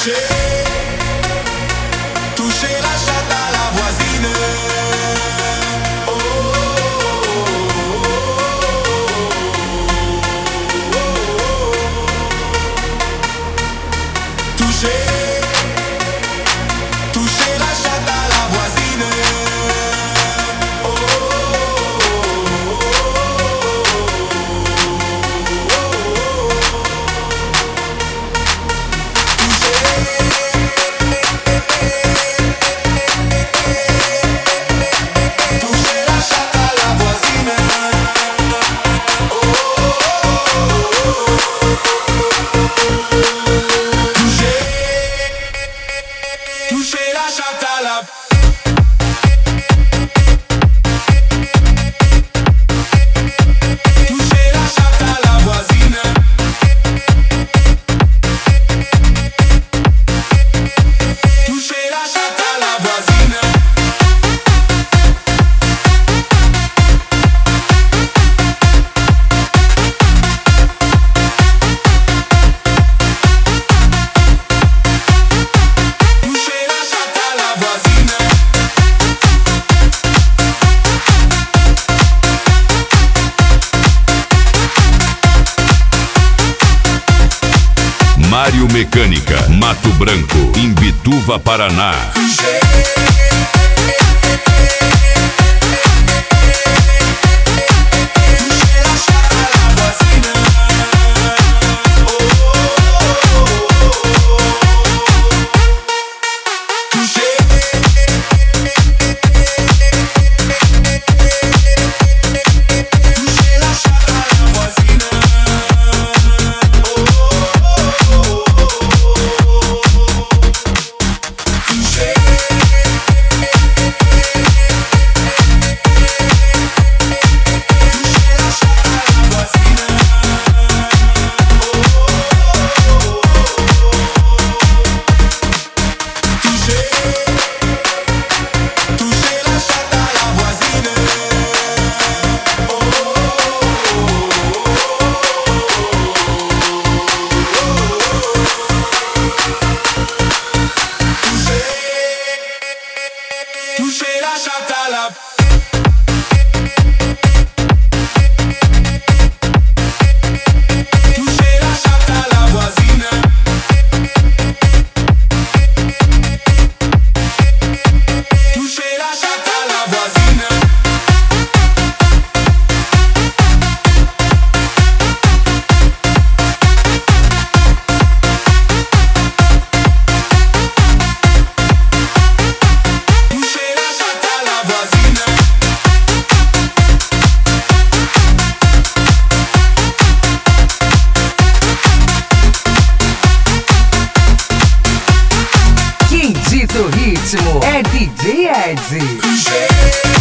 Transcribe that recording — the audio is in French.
toucher la chatte à la voisine. Oh, toucher la chatte à la voisine. Toucher la chatte à la voisine. Toucher la chatte à la voisine. Mário Mecânica, Mato Branco, Imbituva, Paraná. Toucher la chatte à la voisine. Toucher la chatte à la voisine. Quem dita o ritmo é DJ Ed.